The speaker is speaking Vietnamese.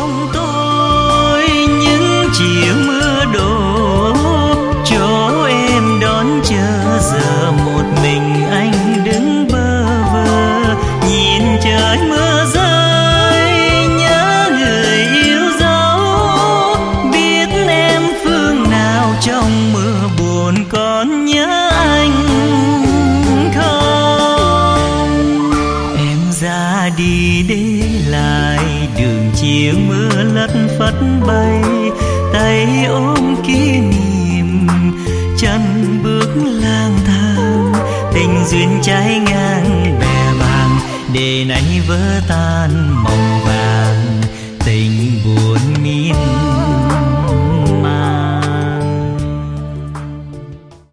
bóng tôi, những chiều mưa đổ chỗ em đón chờ, giờ một mình anh đứng bơ vơ nhìn trời mưa rơi, nhớ người yêu dấu. Biết em phương nào trong mưa buồn còn nhớ anh không? Em ra đi để lại đường chiều mưa lất phất bay, tay ôm kỷ niệm chân bước lang thang. Tình duyên trái ngang bè bàng để nay vỡ tan mộng